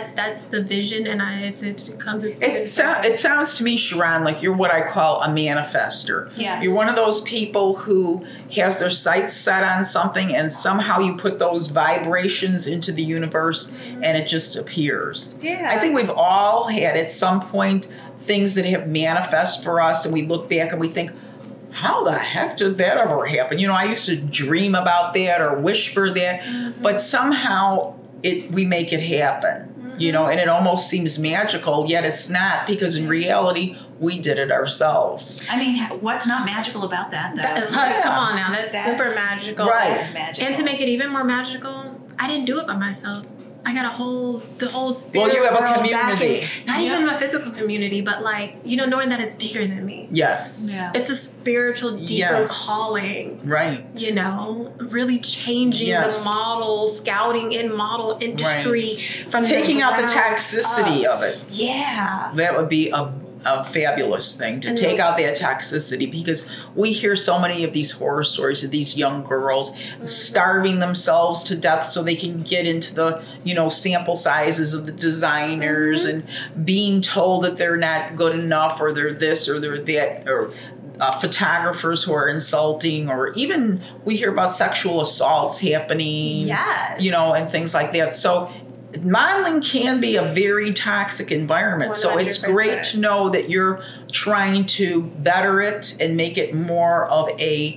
that's the vision, and it comes. It sounds to me, Sharron, like you're what I call a manifester. Yes. You're one of those people who has their sights set on something, and somehow you put those vibrations into the universe, and it just appears. Yeah. I think we've all had at some point things that have manifest for us, and we look back and we think, how the heck did that ever happen? You know, I used to dream about that or wish for that, but somehow we make it happen, you know, and it almost seems magical, yet it's not, because in reality, we did it ourselves. I mean, what's not magical about that, though? Come on now, that's super magical. Right. That's magical. And to make it even more magical, I didn't do it by myself. I got the whole spirit. Well, you have a world community. backing. Not even my physical community, but like, you know, knowing that it's bigger than me. Yes. Yeah. It's a spiritual, deeper calling. Right. You know, really changing the model, scouting in model industry from taking the out the ground toxicity up. of it. Yeah. That would be a fabulous thing to take out that toxicity, because we hear so many of these horror stories of these young girls starving themselves to death so they can get into the, you know, sample sizes of the designers and being told that they're not good enough, or they're this or they're that, or photographers who are insulting, or even we hear about sexual assaults happening, you know, and things like that. So modeling can be a very toxic environment. 100%. So it's great to know that you're trying to better it and make it more of a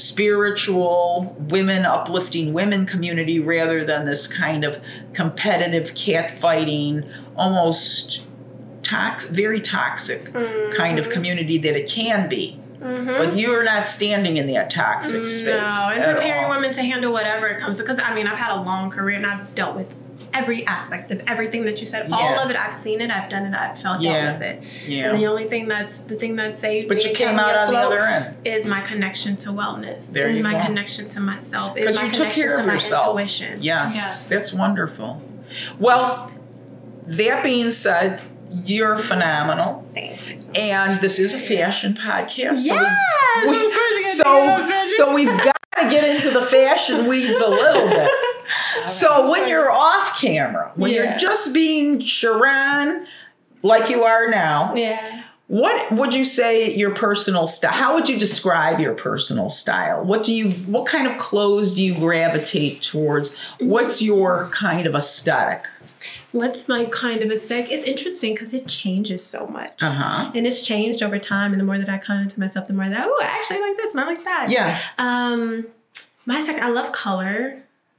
spiritual, uplifting women community, rather than this kind of competitive catfighting, almost very toxic kind of community that it can be. But you're not standing in that toxic space. No, and preparing women to handle whatever it comes to. Because, I mean, I've had a long career and I've dealt with every aspect of everything that you said. All of it, I've seen it, I've done it, I've dealt with it. And the only thing that saved me, but you came out on the other end, is my connection to wellness. There you my go. Connection to myself. Because you took care of yourself. Intuition. Yes, that's wonderful. Well, that being said, you're phenomenal. Thank you. And this is a fashion podcast. Yes! So we've got to get into the fashion weeds a little bit. So when you're off camera, when you're just being Sharron like you are now, what would you say your personal style? How would you describe your personal style? What kind of clothes do you gravitate towards? What's your kind of aesthetic? What's my kind of aesthetic? It's interesting because it changes so much. And it's changed over time. And the more that I come into myself, the more that, I actually like this and I like that. Yeah. My aesthetic, I love color.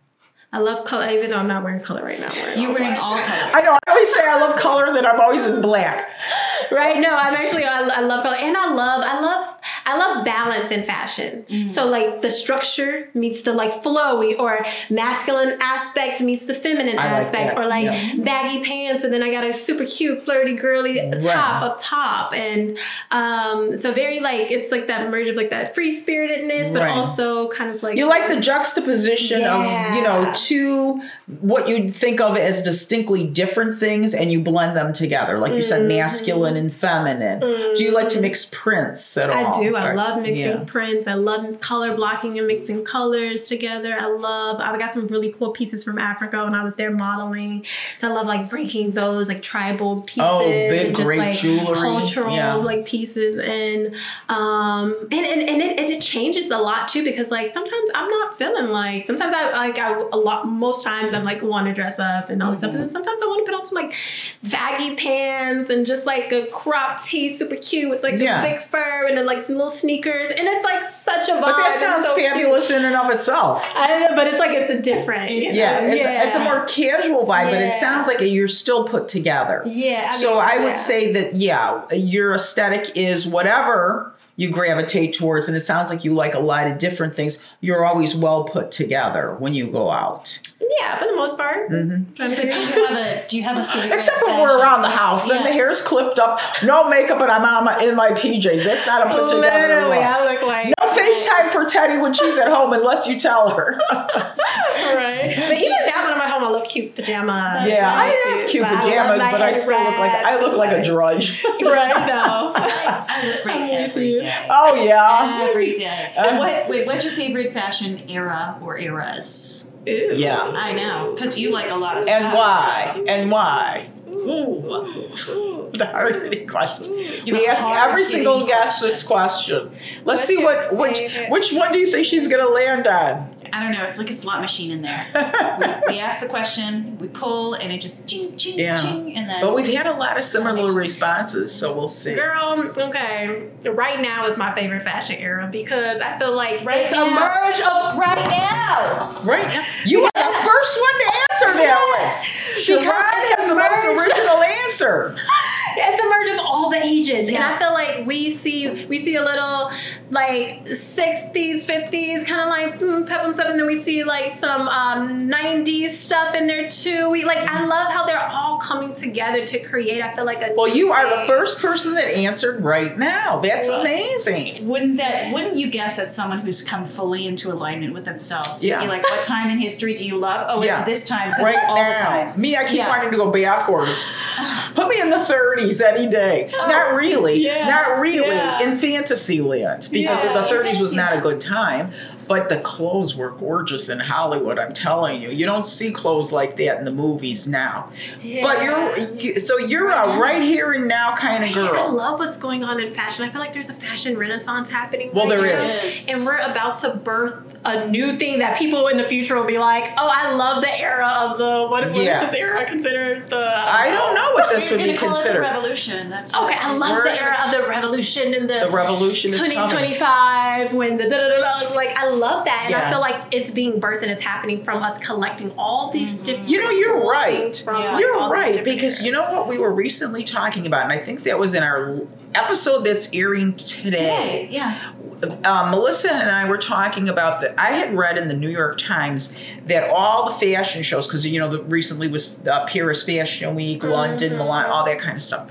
Even though I'm not wearing color right now. You're wearing all color. I know. I always say I love color, that I'm always in black. Right? No, I'm actually, I love color. And I love balance in fashion. So like the structure meets the like flowy, or masculine aspects meets the feminine aspect, or like baggy pants, but then I got a super cute, flirty, girly top up top. And so very like, it's like that merge of like that free spiritedness, but also kind of like. You like the juxtaposition of, you know, two, what you'd think of as distinctly different things, and you blend them together. Like you said, masculine and feminine. Do you like to mix prints at all? I do. I love mixing prints. I love color blocking and mixing colors together. I got some really cool pieces from Africa when I was there modeling. So I love like breaking those like tribal pieces. Oh, big, just, great like, jewelry. Cultural like pieces. And it changes a lot too, because like sometimes I'm not feeling like, sometimes most times I'm like want to dress up and all this stuff. And then sometimes I want to put on some like baggy pants and just like a crop tee, super cute with like a big fur and then like some little sneakers, and it's like such a vibe. But that sounds fabulous in and of itself. I don't know, but it's like it's a different. It's a more casual vibe, but it sounds like you're still put together. Yeah. I would say that your aesthetic is whatever you gravitate towards, and it sounds like you like a lot of different things. You're always well put together when you go out. Yeah, for the most part. Mm-hmm. Do you have a favorite? Except when we're around the house, then the hair's clipped up, no makeup, and I'm in my PJs. That's not a put together. Literally, I look like no FaceTime for Teddy when she's at home, unless you tell her. Right. But even now when I'm at home, I love cute pajamas. I have cute pajamas, but I still look like a drudge. Right now. I look great every day. Oh yeah. Every day. What's your favorite fashion era or eras? Ew. Yeah. I know, because you like a lot of And stuff. why? And why? Ooh. The hard-hitting question. You We have ask a every single hard-hitting guest this question. Let's What's see your which favorite? one do you think she's gonna land on? I don't know. It's like a slot machine in there. we ask the question, we pull, and it just ching, ching, Yeah. ching, and then. But we've had a lot of similar responses, so we'll see. Girl, okay. Right now is my favorite fashion era because I feel like it's now. a merge of right now. Right now, you are the first one to answer that one. Sharon has the most original answer. It's a merge of all the ages, and I Yes. feel like we see a little like 60s, 50s, kind of like peplum stuff, and then we see like some 90s stuff in there too. I love how they're all coming together to create. I feel like a Well, you are the first person that answered right now. That's amazing. Wouldn't you guess that someone who's come fully into alignment with themselves? Yeah. Be like, what time in history do you love? Oh, Yeah. it's this time, because Right it's all now. the time. Me, I keep Yeah. wanting to go backwards. Put me in the 30s any day. Not really. yeah, Not really. yeah. In fantasy land. Because Yeah, the 30s was fantasy not a land. good time. But the clothes were gorgeous in Hollywood, I'm telling you. You don't see clothes like that in the movies now. Yeah. But you're a right here and now kind of I girl. love what's going on in fashion. I feel like there's a fashion renaissance happening. Well, right there now. is. And we're about to birth a new thing that people in the future will be like, oh, I love the era of the, what is Yeah. this era considered? I don't know what this You're would be gonna call it the considered. revolution. That's Okay, I love We're the era of the revolution and The revolution is coming. 2025 when the da-da-da-da, like I love that, and Yeah. I feel like it's being birthed and it's happening from us collecting all these different. You know, you're cool right. things from, Yeah. like, You're all these right, different because eras. you know what we were recently talking about, and I think that was in our episode that's airing today. yeah. Melissa and I were talking about that. I had read in the New York Times that all the fashion shows, because recently was Paris Fashion Week, London, Milan, all that kind of stuff,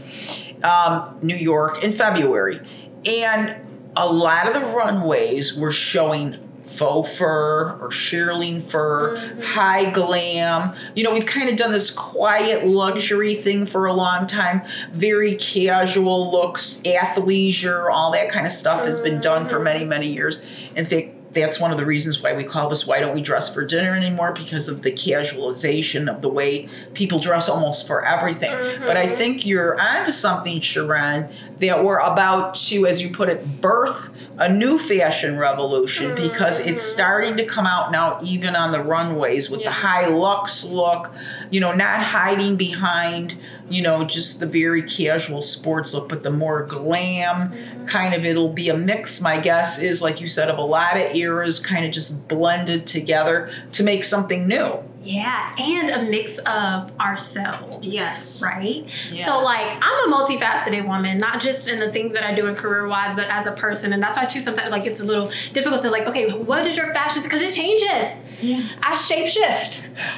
New York in February, and a lot of the runways were showing faux fur or shearling fur, high glam. We've kind of done this quiet luxury thing for a long time. Very casual looks, athleisure, all that kind of stuff has been done for many, many years. In fact, that's one of the reasons why we call this Why Don't We Dress for Dinner anymore, because of the casualization of the way people dress almost for everything. But I think you're onto something, Sharon, that we're about to, as you put it, birth a new fashion revolution, because it's starting to come out now even on the runways with the high luxe look, not hiding behind, just the very casual sports look, but the more glam kind of, it'll be a mix, my guess is, like you said, of a lot of eras kind of just blended together to make something new. Yeah, and a mix of ourselves. Yes. Right? Yes. So, I'm a multifaceted woman, not just in the things that I do in career-wise, but as a person. And that's why, too, sometimes, it's a little difficult to, okay, what is your fashion? Because it changes. Yeah. I shapeshift.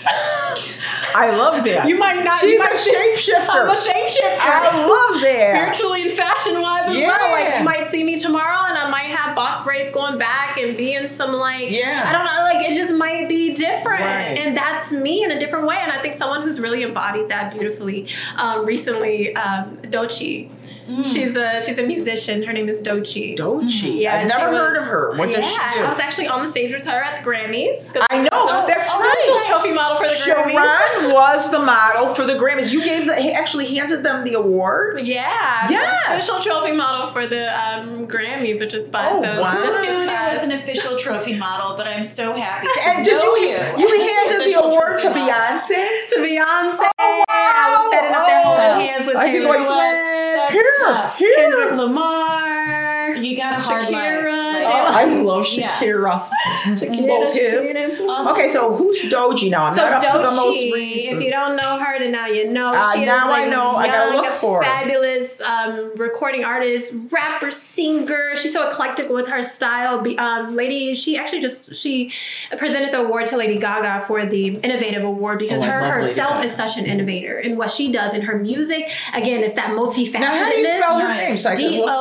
I love that. You might not. She's you might a shapeshifter. I'm a shapeshifter. I love that. Spiritually and fashion-wise as Yeah. well. You might see me tomorrow, and I might have box braids going back and be in some, Yeah. I don't know, it just might be different. Right. And that's me in a different way. And I think someone who's really embodied that beautifully recently, Doechii. She's a musician. Her name is Doechii. Doechii. Yeah, I've never heard of her. What does she do? I was actually on the stage with her at the Grammys. I know. That's right. Official trophy model for the Grammys. Sharon was the model for the Grammys. You actually handed them the awards? Yeah. Yes. Official trophy model for the Grammys, which is fun. Oh, so wow. I knew there was an official trophy model, but I'm so happy to And did know you handed the Official award to trophy model. Beyonce? To Beyonce. Oh, wow. I was setting up there holding hands with I think Taylor like, Swift, tough. Kendrick Lamar, You got a hard Shakira. life. Oh, I love Yeah. Shakira. Shakira's hip. Uh-huh. Okay, so who's Doechii now? I'm So not up to the most Doechii, recent. if you don't know her, then now you know. She now is I know. I gotta young, look for her. fabulous recording artist, rapper, singer. She's so eclectic with her style. Lady, she presented the award to Lady Gaga for the Innovative Award because Oh, I her love Lady herself Gaga. is such an innovator in what she does in her music. Again, it's that multifacetedness. Now, how do you spell her name? So I can look.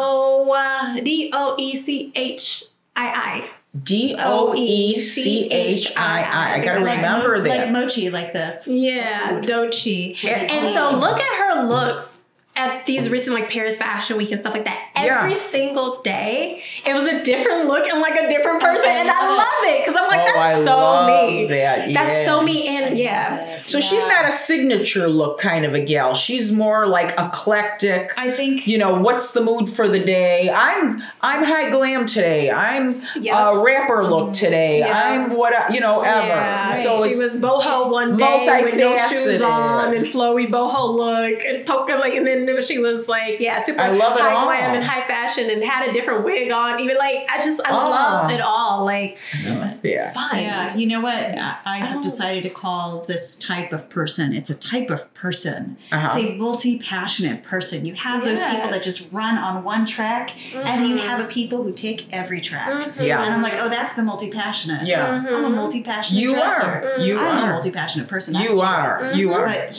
Doechii. Doechii. I gotta remember that. Like mochi, like the Yeah, Doechii. And And so look at her looks at these recent Paris Fashion Week and stuff like that. every single day, it was a different look and like a different person. And I love it because I'm like, that's so me. That's so me. And so she's not a signature look kind of a gal. She's more like eclectic. I think, what's the mood for the day? I'm high glam today. I'm rapper look today. I'm ever. Yeah. So she was boho one day with no shoes on and flowy boho look and poker, like, and then she was like, super high glam and high fashion and had a different wig on. Even like, I love it all. Like, fun. Yeah. You know what? I have decided to call this type of person. It's a type of person. It's a multi-passionate person. You have those people that just run on one track, and then you have people who take every track. Yeah. And I'm like, oh, that's the multi-passionate. Yeah. I'm a multi-passionate dresser. I'm a multi-passionate person. That's You are. But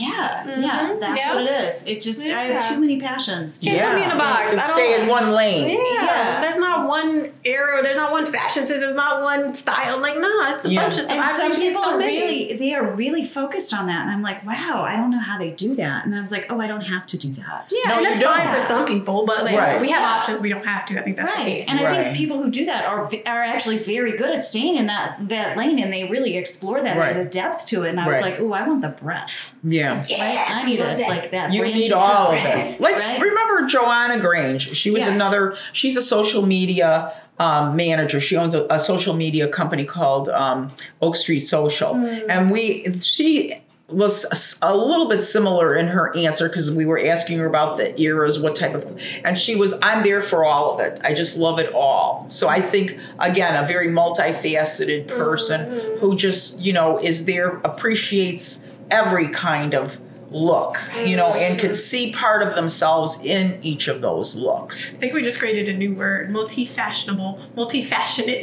that's what it is. It just, I have too many passions. Can't put me in a box. To stay in one lane. Yeah. There's not one era. There's not one fashion sense. There's not one style. Like, no, it's a bunch of stuff. And some people they are really focused on that. And I'm like, wow, I don't know how they do that. And I was like, oh, I don't have to do that. Yeah, and that's fine for some people, but like we have options. We don't have to. I think that's right. And I think people who do that are actually very good at staying in that lane, and they really explore that. There's a depth to it. And I was like, oh, I want the breadth. Yeah. Right? I need that. You need all of it. Like, remember Joanna Grange? She was she's a social media manager. She owns a social media company called Oak Street Social. And she was a little bit similar in her answer because we were asking her about the eras, what type of, and she was, I'm there for all of it. I just love it all. So I think, again, a very multifaceted person who just, is there, appreciates every kind of look, and can see part of themselves in each of those looks. I think we just created a new word, multi-fashionable, multi-fashionate.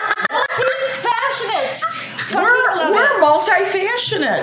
Multi-fashionate. We're multi-fashionate.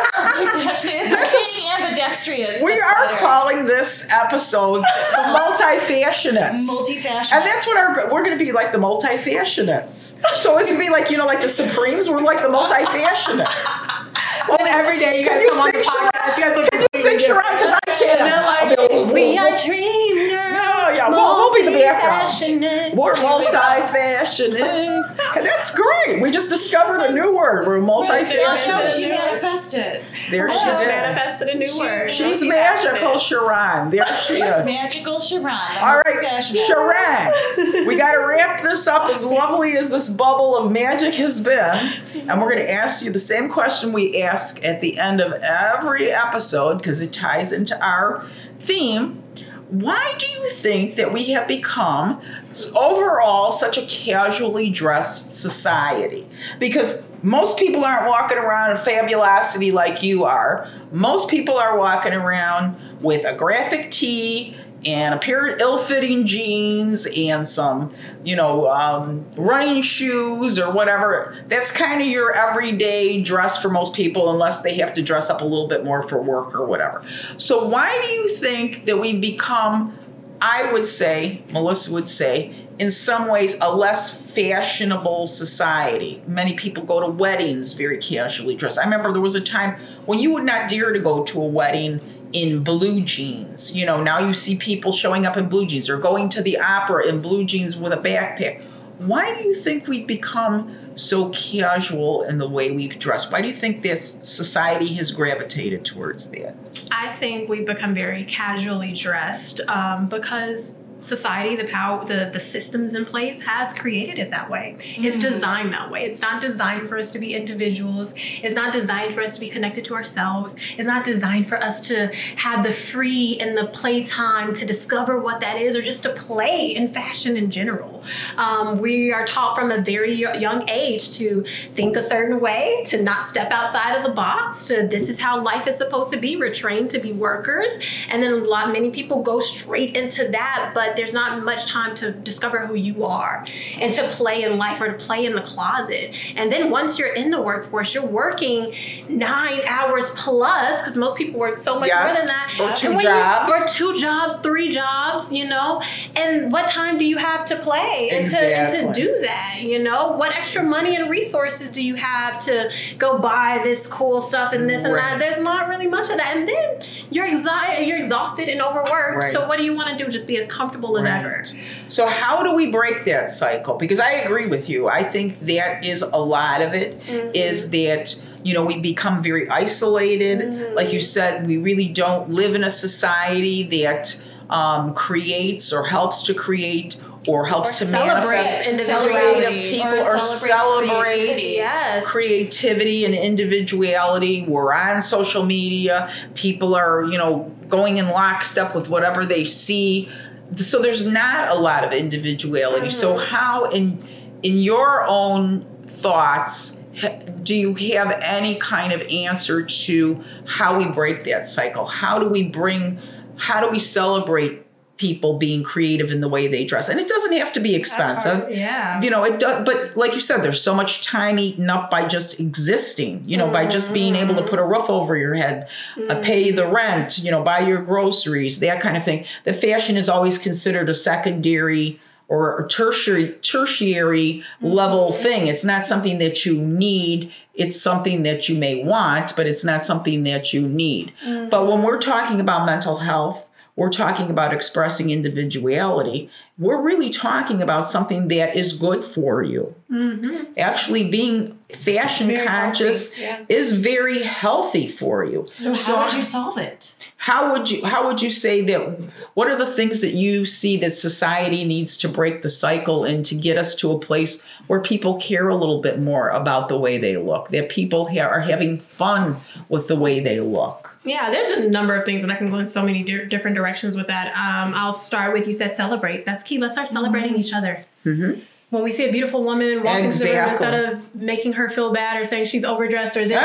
Entertaining, ambidextrous. We are calling this episode the multi-fashionates. Multi-fashionates. And that's what we're going to be like, the multi-fashionates. So it's going to be like, like the Supremes, we're like the multi-fashionates. And every day you guys come on the podcast. Can you sing Sharon? Because I can't. We are dream girls. We'll be the background. We're multi-fashionate. And that's great. We just discovered a new word. We're multi-fashionate. She manifested. There she did. Manifested a new word. She's magical, Sharon. There she is. Magical Sharon. All right, Sharon. We got to wrap this up, as lovely as this bubble of magic has been. And we're going to ask you the same question we ask at the end of every episode, because it ties into our theme. Why do you think that we have become overall such a casually dressed society? Because most people aren't walking around in fabulosity like you are. Most people are walking around with a graphic tee and a pair of ill-fitting jeans and some, running shoes or whatever. That's kind of your everyday dress for most people, unless they have to dress up a little bit more for work or whatever. So why do you think that we become, I would say, Melissa would say, in some ways, a less fashionable society? Many people go to weddings very casually dressed. I remember there was a time when you would not dare to go to a wedding in blue jeans. Now you see people showing up in blue jeans or going to the opera in blue jeans with a backpack. Why do you think we've become so casual in the way we've dressed? Why do you think this society has gravitated towards that? I think we've become very casually dressed because society, the systems in place has created it that way. It's designed that way. It's not designed for us to be individuals. It's not designed for us to be connected to ourselves. It's not designed for us to have the free and the playtime to discover what that is, or just to play in fashion in general. We are taught from a very young age to think a certain way, to not step outside of the box, to this is how life is supposed to be. We're trained to be workers. And then many people go straight into that, but there's not much time to discover who you are and to play in life or to play in the closet. And then once you're in the workforce, you're working 9 hours plus, because most people work so much more than that. Or two jobs, 3 jobs, and what time do you have to play and to do that? What extra money and resources do you have to go buy this cool stuff and this and that? There's not really much of that. And then you're exhausted and overworked. So what do you want to do? Just be as comfortable comfortable as ever. So how do we break that cycle? Because I agree with you. I think that is a lot of it, is that, we become very isolated. Like you said, we really don't live in a society that creates or helps to create or helps to manifest creative people or celebrate creativity and individuality. We're on social media. People are, going in lockstep with whatever they see. So there's not a lot of individuality. So how, in your own thoughts, do you have any kind of answer to how we break that cycle? How do we celebrate people being creative in the way they dress? And it doesn't have to be expensive. It does, but like you said, there's so much time eaten up by just existing, by just being able to put a roof over your head, pay the rent, buy your groceries, that kind of thing. The fashion is always considered a secondary or tertiary level thing. It's not something that you need. It's something that you may want, but it's not something that you need. But when we're talking about mental health, we're talking about expressing individuality. We're really talking about something that is good for you. Actually, being fashion conscious is very healthy for you. So how would you solve it? How would you say that? What are the things that you see that society needs to break the cycle and to get us to a place where people care a little bit more about the way they look, that people are having fun with the way they look? Yeah, there's a number of things, and I can go in so many different directions with that. I'll start with, you said celebrate. That's key. Let's start celebrating each other. When we see a beautiful woman walk into the room, instead of making her feel bad or saying she's overdressed or this,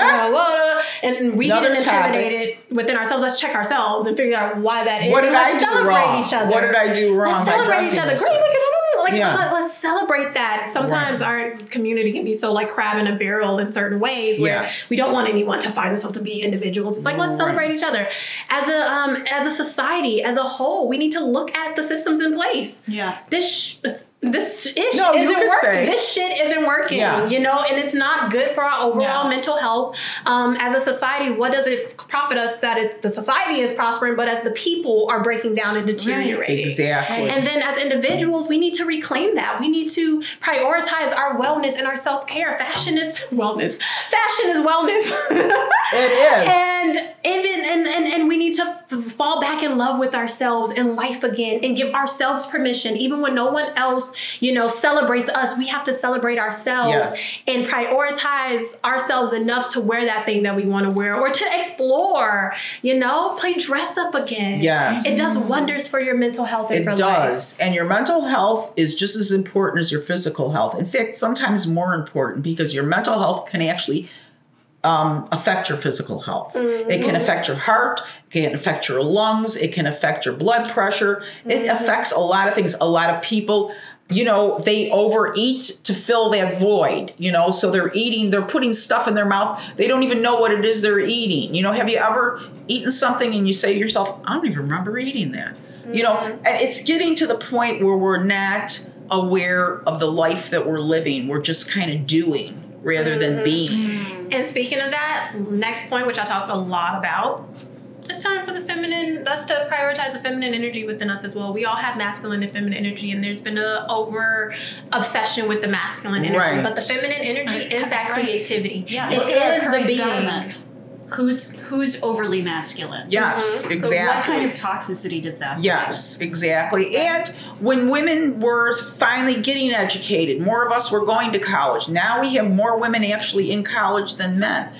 and we get intimidated within ourselves, let's check ourselves and figure out why that is. What did I do wrong? What did I do wrong? Let's celebrate each other. Great, let's celebrate that. Sometimes our community can be so like crab in a barrel in certain ways where we don't want anyone to find themselves to be individuals. It's like, let's celebrate each other. As a society, as a whole, we need to look at the systems in place. This isn't working. This shit isn't working, and it's not good for our overall mental health. As a society, what does it profit us that the society is prospering, but as the people are breaking down and deteriorating? Exactly. And then as individuals, we need to reclaim that. We need to prioritize our wellness and our self-care. Fashion is wellness. Fashion is wellness. It is. And we need to fall back in love with ourselves and life again and give ourselves permission, even when no one else, celebrates us. We have to celebrate ourselves and prioritize ourselves enough to wear that thing that we want to wear or to explore, play dress up again. Yes. It does wonders for your mental health and for life. It does. And your mental health is just as important as your physical health. In fact, sometimes more important, because your mental health can actually affect your physical health. It can affect your heart, it can affect your lungs, it can affect your blood pressure. It affects a lot of things. A lot of people, they overeat to fill that void, so they're putting stuff in their mouth. They don't even know what it is they're eating. Have you ever eaten something and you say to yourself, I don't even remember eating that? And it's getting to the point where we're not aware of the life that we're living. We're just kind of doing rather than being. And speaking of that, next point, which I talk a lot about, it's time for us to prioritize the feminine energy within us as well. We all have masculine and feminine energy, and there's been an over obsession with the masculine energy. But the feminine energy is that creativity. It is the being. Government. Who's overly masculine? Yes, exactly. What kind of toxicity does that bring? Yes, exactly. And when women were finally getting educated, more of us were going to college. Now we have more women actually in college than men.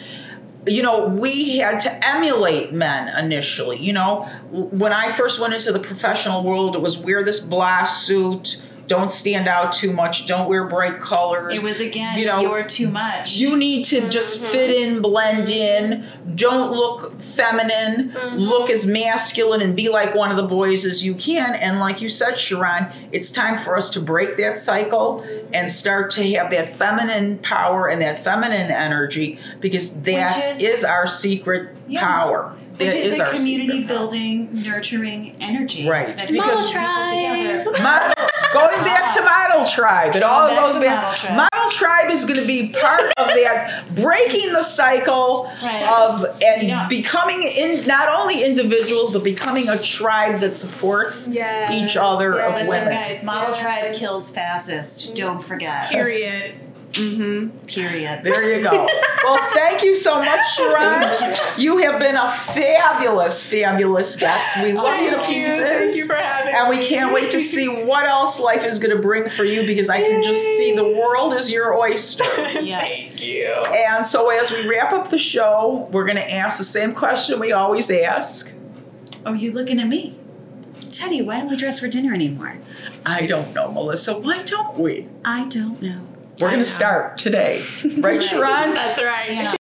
We had to emulate men initially. When I first went into the professional world, it was wear this blah suit, don't stand out too much, don't wear bright colors. It was, again, you're too much. You need to just fit in, blend in, don't look feminine, look as masculine and be like one of the boys as you can. And like you said, Sharon, it's time for us to break that cycle and start to have that feminine power and that feminine energy, because that is our secret power. Which is a community building, nurturing energy. Right. That because Model Tribe. Going back to Model Tribe. It all goes back. Model Model Tribe is going to be part of that, breaking the cycle of becoming not only individuals, but becoming a tribe that supports each other of Listen, women. guys, Model Tribe kills fastest. Don't forget. Period. Period. There you go. Well, thank you so much, Sharon. You have been a fabulous, fabulous guest. We love you to pieces. Thank you for having me. And we can't wait to see what else life is going to bring for you, because I can just see the world is your oyster. Yes. Thank you. And so as we wrap up the show, we're going to ask the same question we always ask. Oh, you looking at me? Teddy, why don't we dress for dinner anymore? I don't know, Melissa. Why don't we? I don't know. We're going to start today. Right, Sharon? That's right.